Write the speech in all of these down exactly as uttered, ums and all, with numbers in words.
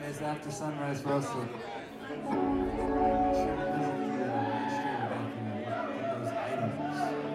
guys after Sunrise Roasted. Be sure to visit the uh, administrator back here and get, get those items.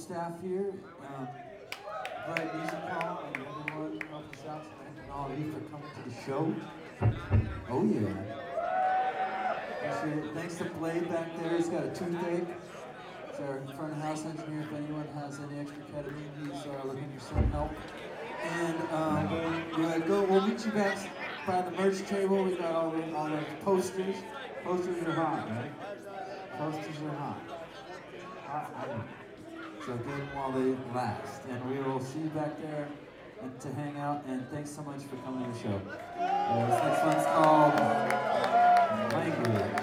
staff here. Um, Bright Music Hall and everyone help us out tonight, and all of you for coming to the show. Oh yeah. Appreciate it. Thanks to Blade back there. He's got a toothache. He's our front of house engineer. If anyone has any extra ketamine, he's uh, looking for some help. And um, we're gonna go. We'll meet you back by the merch table. We got all the all the posters. Posters are hot, right? Posters are hot. Hot, hot. So get them while they last. And we will see you back there and to hang out. And thanks so much for coming to the show. Uh, this next one's called Language.